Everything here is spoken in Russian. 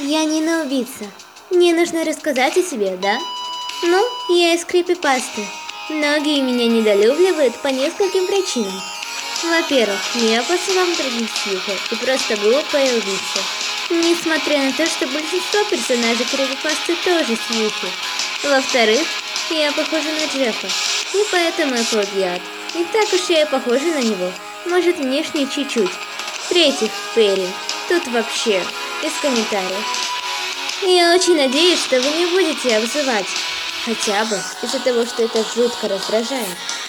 Я не убийца. Мне нужно рассказать о себе, да? Ну, я из крипипасты. Многие меня недолюбливают по нескольким причинам. Во-первых, я по словам других психа и просто глупая убийца. Несмотря на то, что большинство персонажей крипипасты тоже психи. Во-вторых, я похожа на Джеффа, и поэтому и плагиат. Не так уж я и похожа на него, может внешне чуть-чуть. В-третьих, Перри, тут вообще, из комментариев. Я очень надеюсь, что вы не будете обзывать. Хотя бы из-за того, что это жутко раздражает.